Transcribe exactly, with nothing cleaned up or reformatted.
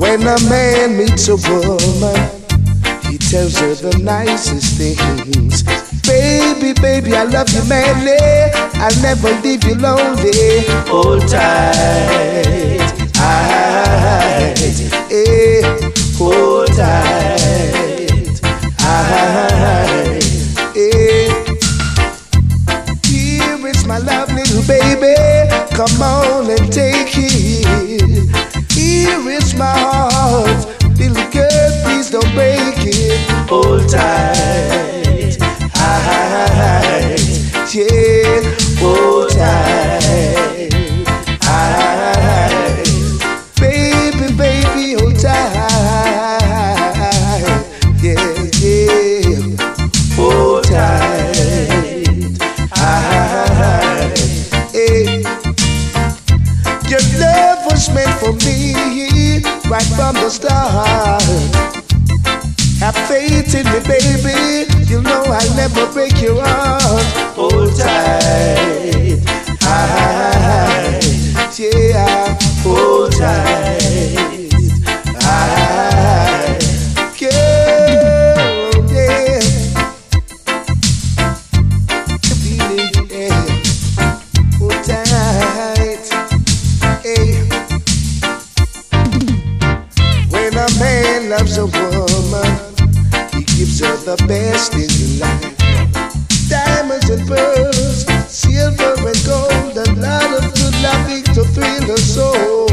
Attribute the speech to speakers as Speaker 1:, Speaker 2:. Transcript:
Speaker 1: When a man meets a woman, he tells her the nicest things. Baby, baby, I love you madly, I'll never leave you lonely. Hold tight, tight, eh, hold tight, tight, eh. Here is my love, little baby, come on and take it. Here is my heart, little girl, please don't break it. Hold tight, tight, yeah, hold tight, tight, baby, baby, hold tight, yeah, yeah, hold tight, tight, hey. Your love was meant for me right from the start. Have faith in me, baby. You know I'll never break your heart. Hold tight, tight, yeah. Hold tight, tight, girl, yeah. Yeah. Hold tight, hey. When a man loves a woman, he gives her the best in life. Diamonds and pearls, silver and gold, a lot of good loving to thrill her soul.